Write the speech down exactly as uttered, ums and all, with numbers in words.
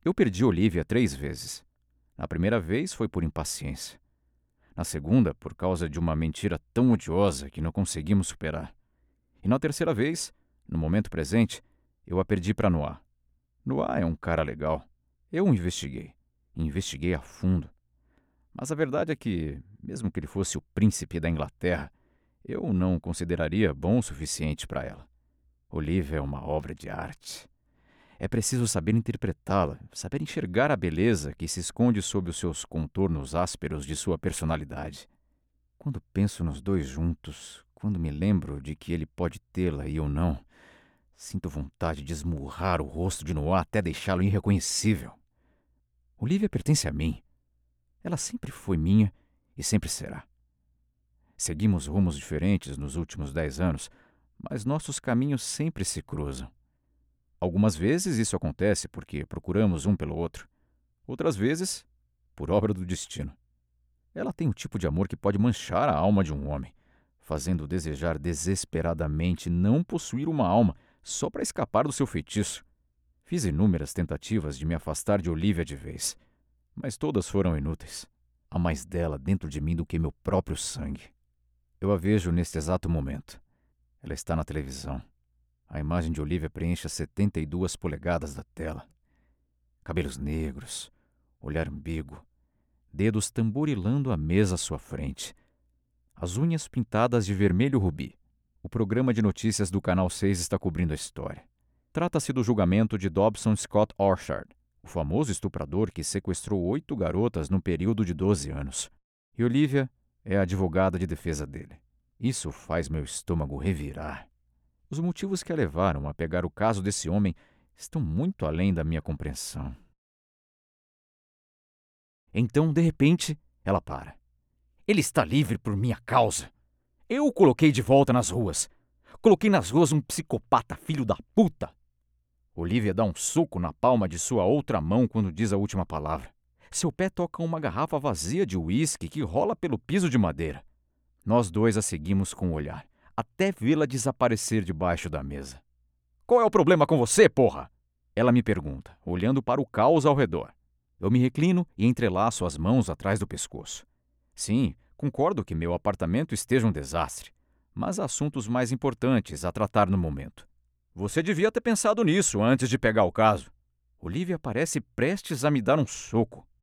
Eu perdi Olivia três vezes. Na primeira vez foi por impaciência. Na segunda, por causa de uma mentira tão odiosa que não conseguimos superar. E na terceira vez, no momento presente, eu a perdi para Noah. Noah é um cara legal. Eu o investiguei. Investiguei a fundo. Mas a verdade é que, mesmo que ele fosse o príncipe da Inglaterra, eu não o consideraria bom o suficiente para ela. Olivia é uma obra de arte. É preciso saber interpretá-la, saber enxergar a beleza que se esconde sob os seus contornos ásperos de sua personalidade. Quando penso nos dois juntos, quando me lembro de que ele pode tê-la e eu não, sinto vontade de esmurrar o rosto de Noah até deixá-lo irreconhecível. Olivia pertence a mim. Ela sempre foi minha e sempre será. Seguimos rumos diferentes nos últimos dez anos, mas nossos caminhos sempre se cruzam. Algumas vezes isso acontece porque procuramos um pelo outro. Outras vezes, por obra do destino. Ela tem o tipo de amor que pode manchar a alma de um homem, fazendo-o desejar desesperadamente não possuir uma alma só para escapar do seu feitiço. Fiz inúmeras tentativas de me afastar de Olivia de vez, mas todas foram inúteis. Há mais dela dentro de mim do que meu próprio sangue. Eu a vejo neste exato momento. Ela está na televisão. A imagem de Olivia preenche as setenta e duas polegadas da tela. Cabelos negros, olhar ambíguo, dedos tamborilando a mesa à sua frente. As unhas pintadas de vermelho rubi. O programa de notícias do Canal seis está cobrindo a história. Trata-se do julgamento de Dobson Scott Orchard, o famoso estuprador que sequestrou oito garotas num período de doze anos. E Olivia é a advogada de defesa dele. Isso faz meu estômago revirar. Os motivos que a levaram a pegar o caso desse homem estão muito além da minha compreensão. Então, de repente, ela para. Ele está livre por minha causa. Eu o coloquei de volta nas ruas. Coloquei nas ruas um psicopata filho da puta. Olivia dá um soco na palma de sua outra mão quando diz a última palavra. Seu pé toca uma garrafa vazia de uísque que rola pelo piso de madeira. Nós dois a seguimos com o olhar, até vê-la desaparecer debaixo da mesa. Qual é o problema com você, porra? Ela me pergunta, olhando para o caos ao redor. Eu me reclino e entrelaço as mãos atrás do pescoço. Sim, concordo que meu apartamento esteja um desastre, mas há assuntos mais importantes a tratar no momento. Você devia ter pensado nisso antes de pegar o caso. Olivia parece prestes a me dar um soco.